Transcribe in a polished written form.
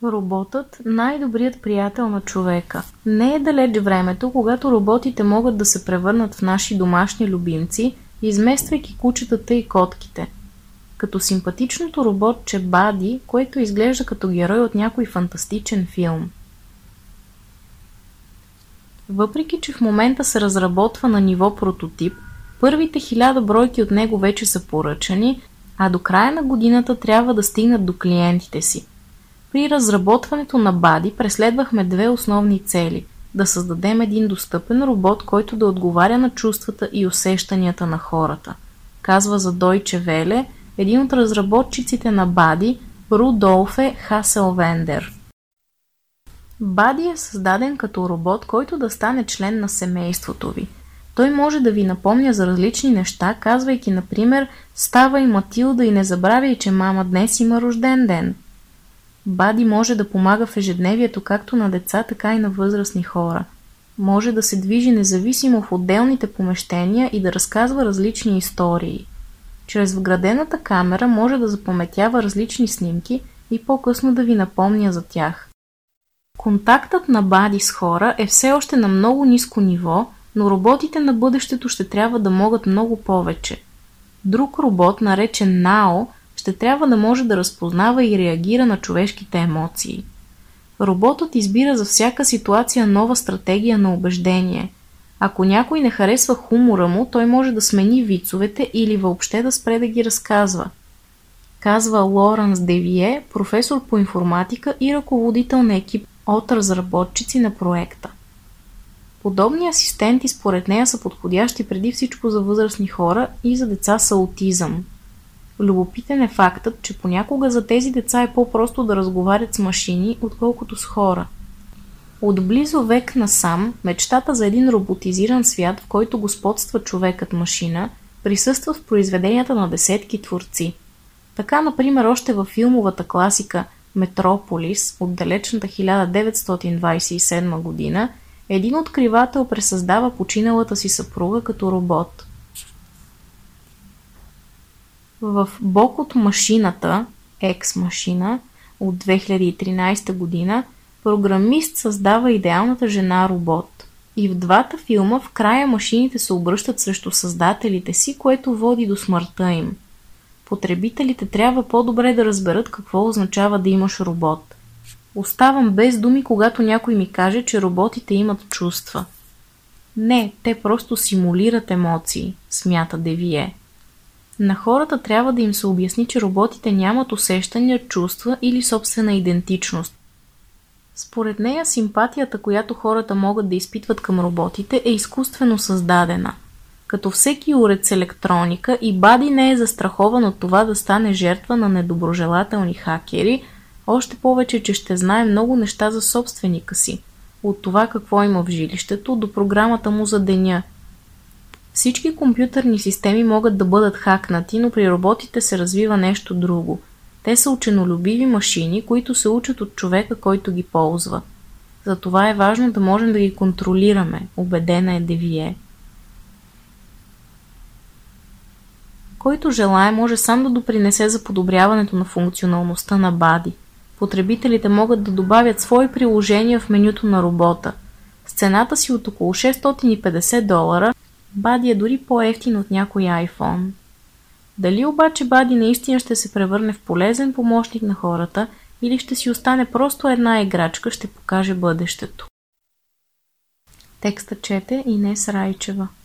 Роботът – най-добрият приятел на човека. Не е далеч времето, когато роботите могат да се превърнат в наши домашни любимци, измествайки кучетата и котките. Като симпатичното роботче Бади, което изглежда като герой от някой фантастичен филм. Въпреки че в момента се разработва на ниво прототип, първите 1000 бройки от него вече са поръчани, а до края на годината трябва да стигнат до клиентите си. При разработването на Бади преследвахме две основни цели – да създадем един достъпен робот, който да отговаря на чувствата и усещанията на хората, казва за Deutsche Welle един от разработчиците на Бади, Рудолфе Хаселвендер. Бади е създаден като робот, който да стане член на семейството ви. Той може да ви напомня за различни неща, казвайки, например, ставай Матилда и не забравяй, че мама днес има рожден ден. Бади може да помага в ежедневието както на деца, така и на възрастни хора. Може да се движи независимо в отделните помещения и да разказва различни истории. Чрез вградената камера може да запаметява различни снимки и по-късно да ви напомня за тях. Контактът на Бади с хора е все още на много ниско ниво, но роботите на бъдещето ще трябва да могат много повече. Друг робот, наречен Нао, ще трябва да може да разпознава и реагира на човешките емоции. Роботът избира за всяка ситуация нова стратегия на убеждение. Ако някой не харесва хумора му, той може да смени вицовете или въобще да спре да ги разказва. Казва Лоранс Девие, професор по информатика и ръководител на екип от разработчици на проекта. Подобни асистенти според нея са подходящи преди всичко за възрастни хора и за деца с аутизъм. Любопитен е фактът, че понякога за тези деца е по-просто да разговарят с машини, отколкото с хора. От близо век насам, мечтата за един роботизиран свят, в който господства човекът-машина, присъства в произведенията на десетки творци. Така, например, още във филмовата класика Метрополис от далечната 1927 година, един откривател пресъздава починалата си съпруга като робот. В Бог от машината, Екс-машина, от 2013 година, програмист създава идеалната жена-робот. И в двата филма в края машините се обръщат срещу създателите си, което води до смъртта им. Потребителите трябва по-добре да разберат какво означава да имаш робот. Оставам без думи, когато някой ми каже, че роботите имат чувства. Не, те просто симулират емоции, смята Девие. На хората трябва да им се обясни, че роботите нямат усещания, чувства или собствена идентичност. Според нея симпатията, която хората могат да изпитват към роботите, е изкуствено създадена. Като всеки уред електроника, и Бади не е застрахован от това да стане жертва на недоброжелателни хакери, още повече, че ще знае много неща за собственика си, от това какво има в жилището до програмата му за деня. Всички компютърни системи могат да бъдат хакнати, но при роботите се развива нещо друго. Те са ученолюбиви машини, които се учат от човека, който ги ползва. Затова е важно да можем да ги контролираме, убедена е Девие. Който желае, може сам да допринесе за подобряването на функционалността на Бади. Потребителите могат да добавят свои приложения в менюто на робота. С цената си от около $650, Бади е дори по-евтин от някой iPhone. Дали обаче Бади наистина ще се превърне в полезен помощник на хората или ще си остане просто една играчка, ще покаже бъдещето. Текста чете Инес Райчева.